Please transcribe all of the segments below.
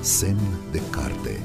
Semn de carte.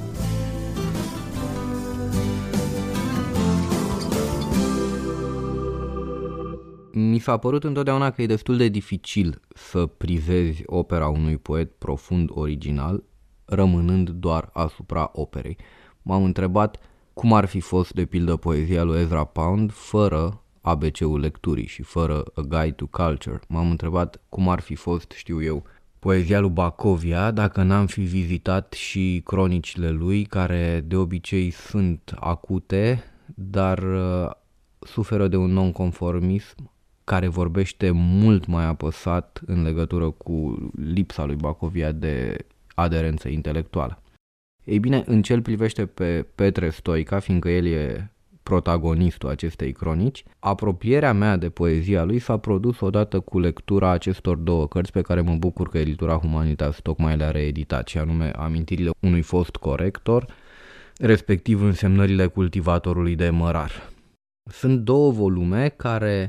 Mi s-a părut întotdeauna că e destul de dificil să privezi opera unui poet profund original, rămânând doar asupra operei. M-am întrebat cum ar fi fost, de pildă, poezia lui Ezra Pound fără ABC-ul lecturii și fără A Guide to Culture. M-am întrebat cum ar fi fost, știu eu, poezia lui Bacovia dacă n-am fi vizitat și cronicile lui, care de obicei sunt acute, dar suferă de un nonconformism care vorbește mult mai apăsat în legătură cu lipsa lui Bacovia de aderență intelectuală. Ei bine, în ce îl privește pe Petre Stoica, fiindcă el e protagonistul acestei cronici, apropierea mea de poezia lui s-a produs odată cu lectura acestor două cărți pe care mă bucur că editura Humanitas tocmai le-a reeditat, și anume Amintirile unui fost corector, respectiv Însemnările cultivatorului de mărar. Sunt două volume care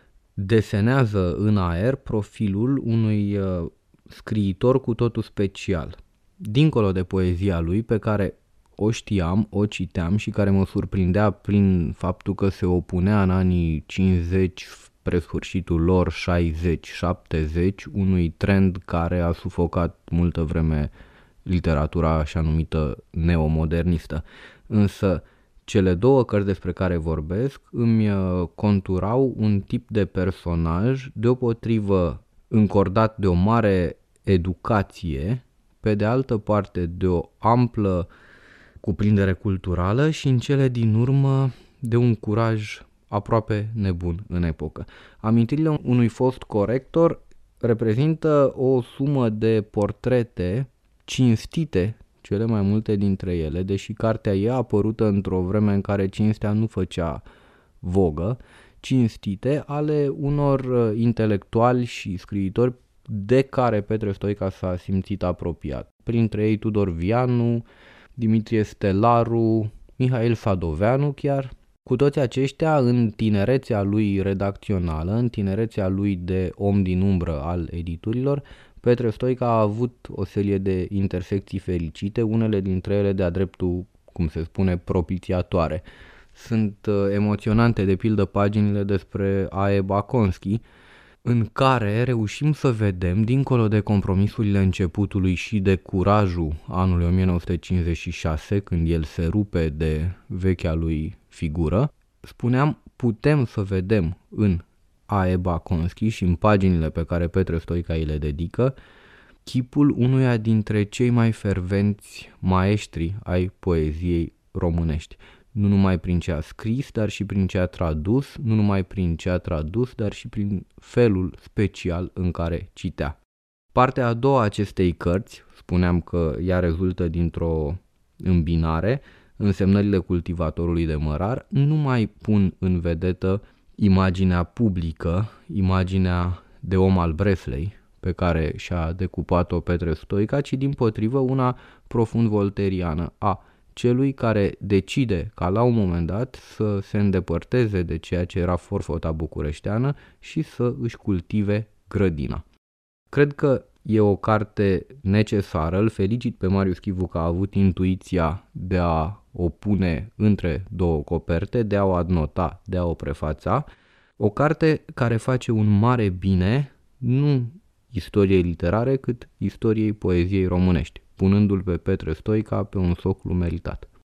desenează în aer profilul unui scriitor cu totul special. Dincolo de poezia lui, pe care o știam, o citeam și care mă surprindea prin faptul că se opunea în anii 50, spre sfârșitul lor 60-70, unui trend care a sufocat multă vreme literatura așa numită neomodernistă. Însă cele două cărți despre care vorbesc îmi conturau un tip de personaj, deopotrivă încordat de o mare educație, pe de altă parte de o amplă cuprindere culturală și în cele din urmă de un curaj aproape nebun în epocă. Amintirile unui fost corector reprezintă o sumă de portrete cinstite, cele mai multe dintre ele, deși cartea e apărută într-o vreme în care cinstea nu făcea vogă, cinstite ale unor intelectuali și scriitori de care Petre Stoica s-a simțit apropiat. Printre ei Tudor Vianu, Dimitrie Stelaru, Mihail Sadoveanu chiar. Cu toți aceștia, în tinerețea lui redacțională, în tinerețea lui de om din umbră al editurilor, Petre Stoica a avut o serie de intersecții fericite, unele dintre ele de-a dreptul, cum se spune, propiciatoare. Sunt emoționante, de pildă, paginile despre A.E. Baconski, în care reușim să vedem, dincolo de compromisurile începutului și de curajul anului 1956, când el se rupe de vechea lui figură, spuneam, putem să vedem în A.E. Baconski și în paginile pe care Petre Stoica îi le dedică, chipul unuia dintre cei mai fervenți maestri ai poeziei românești. Nu numai prin ce a scris, dar și prin ce a tradus, nu numai prin ce a tradus, dar și prin felul special în care citea. Partea a doua a acestei cărți, spuneam că ea rezultă dintr-o îmbinare, Însemnările cultivatorului de mărar, nu mai pun în vedetă imaginea publică, imaginea de om al Breslei, pe care și-a decupat-o Petre Stoica, ci dimpotrivă una profund volteriană a celui care decide ca la un moment dat să se îndepărteze de ceea ce era forfota bucureșteană și să își cultive grădina. Cred că e o carte necesară, îl felicit pe Marius Chivu că a avut intuiția de a o pune între două coperte, de a o adnota, de a o prefața. O carte care face un mare bine, nu istoriei literare, cât istoriei poeziei românești, punându-l pe Petre Stoica pe un soclu meritat.